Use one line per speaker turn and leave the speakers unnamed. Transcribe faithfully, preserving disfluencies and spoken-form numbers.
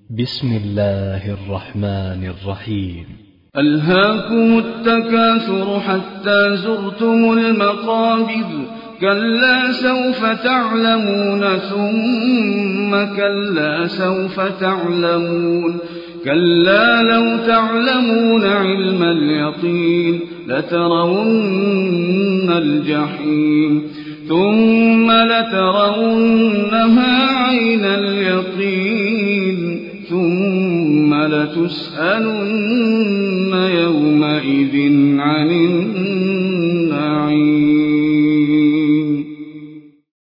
بسم الله الرحمن الرحيم.
ألهاكم التكاثر حتى زرتم المقابر، كلا سوف تعلمون ثم كلا سوف تعلمون، كلا لو تعلمون علم اليقين لترون الجحيم ثم لترونها عين اليقين ثم لتسألن يومئذ عن